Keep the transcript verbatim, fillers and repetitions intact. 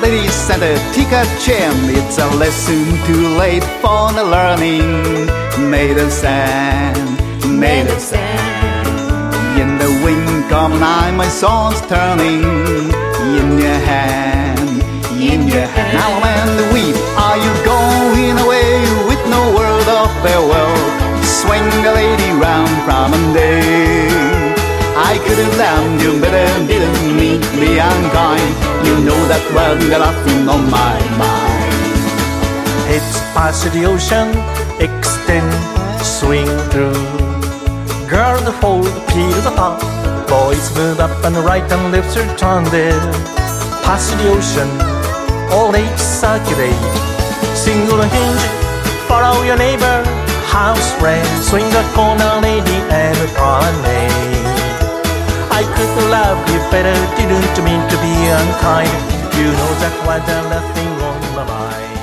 ladies and a ticker chain. It's a lesson too late for the learning. Maiden sand, maiden sand. In the wink of an eye, my soul's turning. In your hand, in your hand. Now and the weep, are you going away with no word of farewell? Swing a lady round from a day. I could have loved you better, didn't mean me unkind. You know that well, got nothing on my mind. It's past the ocean, extend, swing through. Girls hold the key to the top. Boys move up and right and left are turned there. Past the ocean, all age circulate. Single hinge, follow your neighbor. House rent, swing a corner lady and a promenade. I could love you better, didn't mean to be unkind. You know that was nothing on my mind.